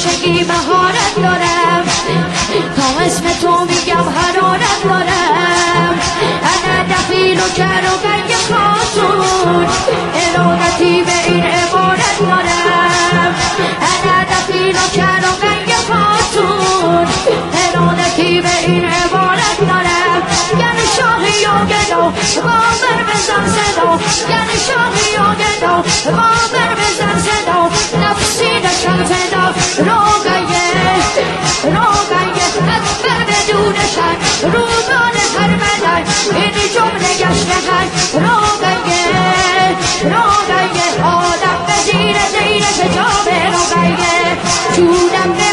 همیشگی بهارت دارم تا اسم تو میگم حرارت دارم انا دخیل و کرگی خاتون ارادتی به این عبارت دارم انا دخیل و کرگی خاتون ارادتی به این عبارت دارم یعنی شاهی و گدو بابر بزن صدا یعنی شاهی و گدو بابر بزن صدا نفسی نشم فدا روگیه اکبر بدونشن روگان هر ملک اینی جمله گشته هر روگیه آدم به زیر زیر شجاب روگیه چونم